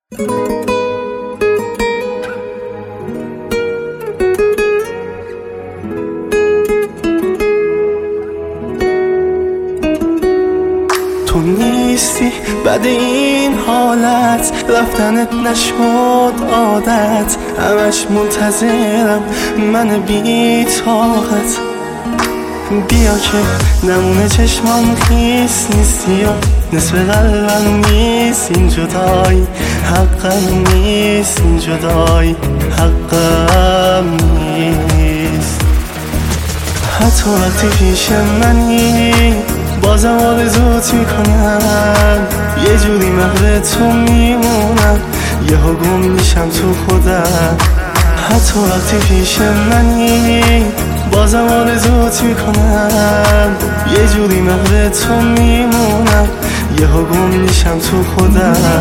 تو نیستی بعد این حالت، رفتنت نشد عادت، همش منتظرم من بی طاقت. بیا که نمونه چشمام خیس نیستی و نصف قلبم نیست این جدایی، حقم نیست این جدایی، حقم نیست. حتی وقتی پیش منی بازم آرزوت میکنم، یه جوری محو تو میمونم، یهو گم میشم تو خودم. حتی وقتی پیش منی بازم آرزوت میکنم، یه جوری محو تو میمونم، یهو گم میشم تو خودم.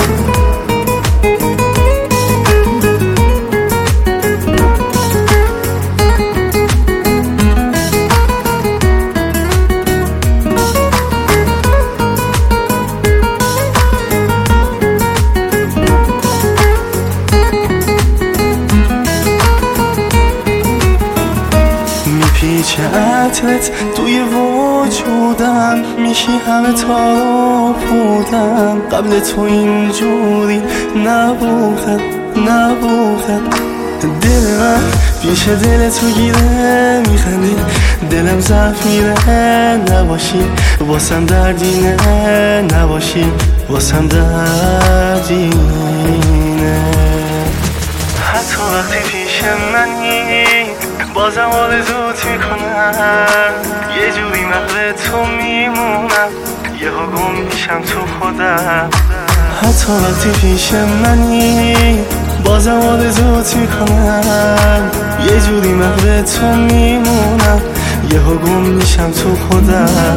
پیچه عطرت توی وجودم، میشی همه تا بودم. قبل تو اینجوری نبودم. دل من پیش دل تو گیره میخندی، دلم ضعف میره نباشی واسم دردینه، نباشی واسم دردینه. حتی وقتی پیش منی بازم آرزوت میکنم، یه جوری محو تو میمونم، یهو گم میشم تو خودم. حتی وقتی پیش منی بازم آرزوت میکنم، یه جوری محو تو میمونم، یهو گم میشم تو خودم.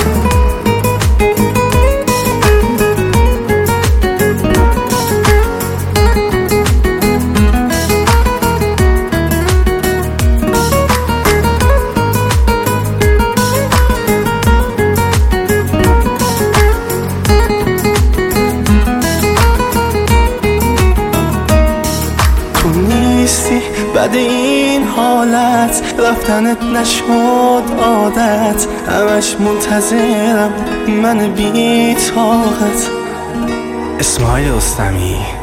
بعد این حالت رفتنت نشد عادت، همش منتظرم من بی طاقت. اسماعیل رستمی